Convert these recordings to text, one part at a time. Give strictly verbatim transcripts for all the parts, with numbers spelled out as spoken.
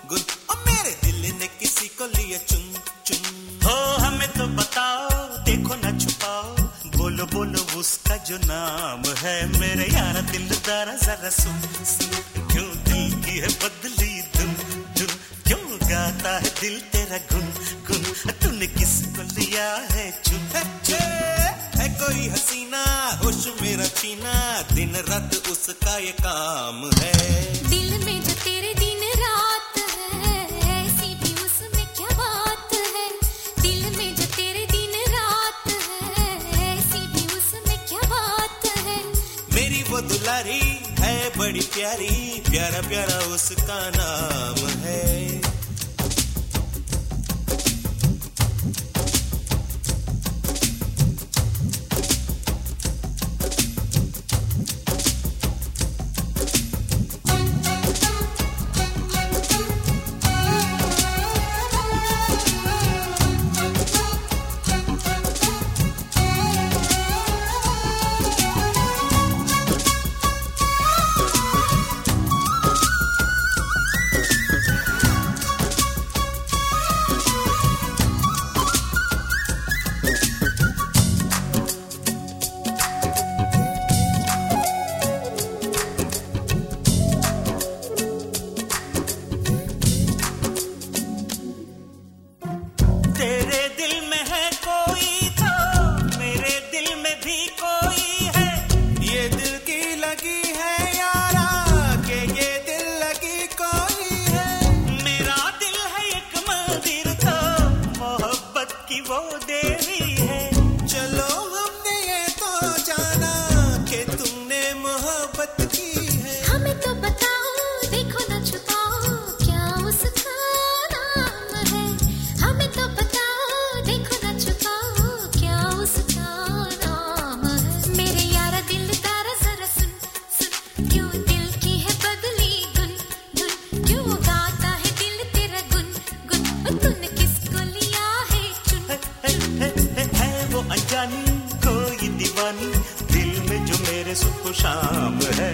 गुन और मेरे दिल ने किसी को लिया चुन चुन। हो हमें तो बताओ, देखो ना छुपाओ, बोलो बोलो उसका जो नाम है। मेरे यार दिलदारा जरा सुन सुन, क्यों दिल की है बदली धुन धुन, क्यों गाता है दिल तेरा गुन गुन, तूने किसको लिया है चुन। है कोई हसीना होश मेरा छीना, दिन रात उसका ये काम है। दिल में जो तेरे दिन रात है, ऐसी भी उसमें क्या बात है। दिल में जो तेरे दिन रात है, ऐसी भी उसमें क्या बात है। मेरी वो दुलारी है बड़ी प्यारी, प्यारा प्यारा उसका नाम है। कोई दीवानी दिल में जो मेरे सुबह शाम है।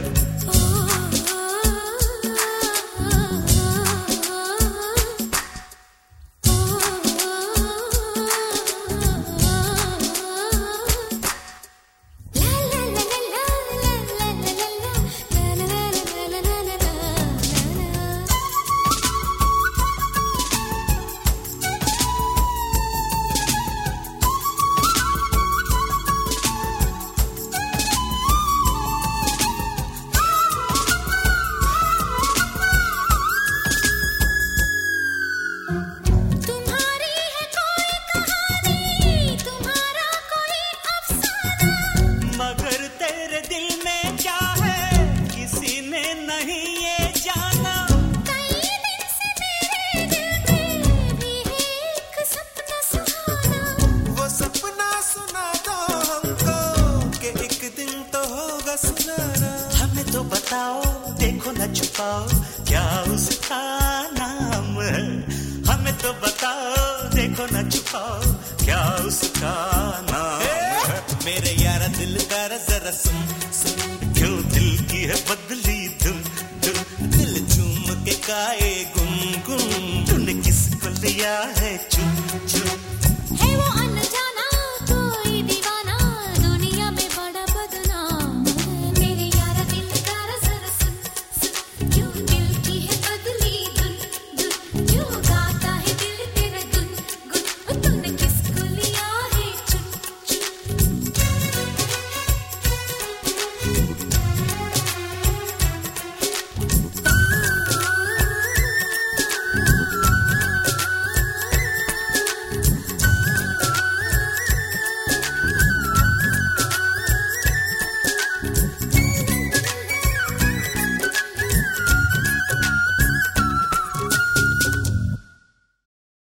हमें तो बताओ, देखो न छुपाओ, क्या उसका नाम है। हमें तो बताओ, देखो न छुपाओ, क्या उसका नाम है। मेरे यारा दिल का जरा सुन सुन, क्यों दिल की है बदली धुन धुन, दिल झूम के गाए गुन गुन, तूने किसको लिया